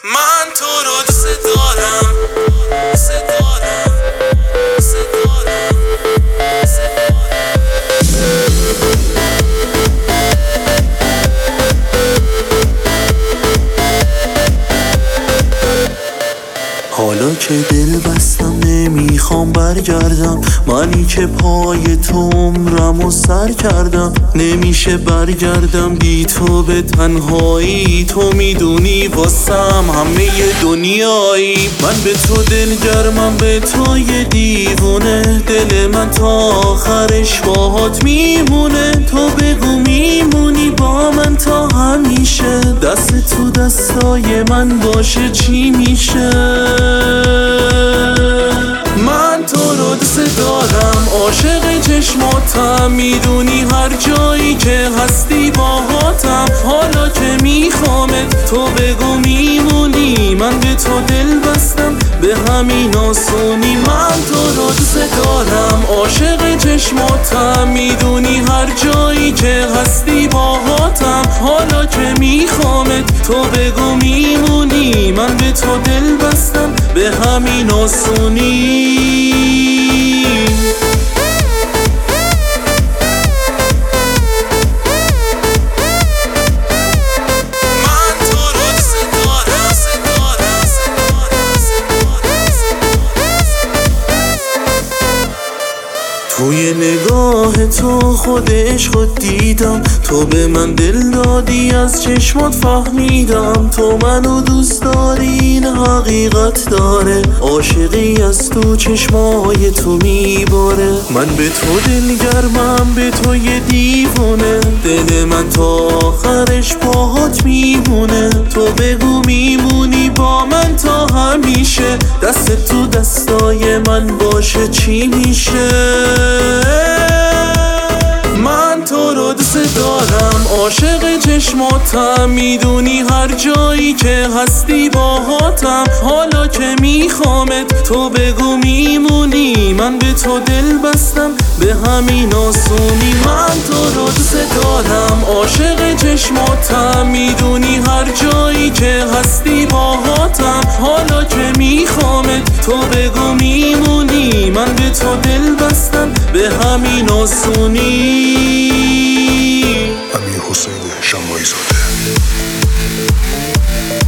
من تو رو دوست دارم، دوست دارم، دوست دارم، دوست حالا که دل بستم نمیخوام برگردم، منی که پای تو عمرمو سر کردم. نمیشه برگردم بی تو به تنهایی، تو میدونی واسم همه دنیایی. من به تو دلگرمم، به تو یه دیوونه، دل من تا آخرش باهات میمونه. تو بگو میمونی با من تا همیشه، دست تو دستای من باشه چی میشه. من تو رو دوست دارم، عاشق چشماتم، میدونی هر جایی که هستی باهاتم. حالا که میخوامت تو بگو میمونی، من به تو دل بستم به همین آسونی. من تو رو دوست دارم، عاشق چشماتم، میدونی هر جایی که هستی باهاتم. حالا که میخوامت تو بگو میمونی، من به تو دل بستم به همین آسونی. توی نگاه تو خود عشقت دیدم، تو به من دل دادی از چشمات فهمیدم. تو منو دوست داری این حقیقت داره، عاشقی از تو چشمای تو میباره. من به تو دلگرمم، به تو یه دیوونه، دل من تا آخرش باهات میمونه. تو بگو میمونی با من تا همیشه، دست تو دستای من باشه چی میشه. من تو رو دوست دارم، عاشق چشماتم، میدونی هر جایی که هستی باهاتم. حالا که میخوامت تو بگو میمونی، من به تو دل بستم به همین آسونی. من تو رو دوست دارم، عاشق چشماتم، میدونی هر جایی که هستی باهاتم. حالا که میخوامت تو بگو میمونی، من به تو دل بستم به همین آسونی. امیر حسین شماعی زاده.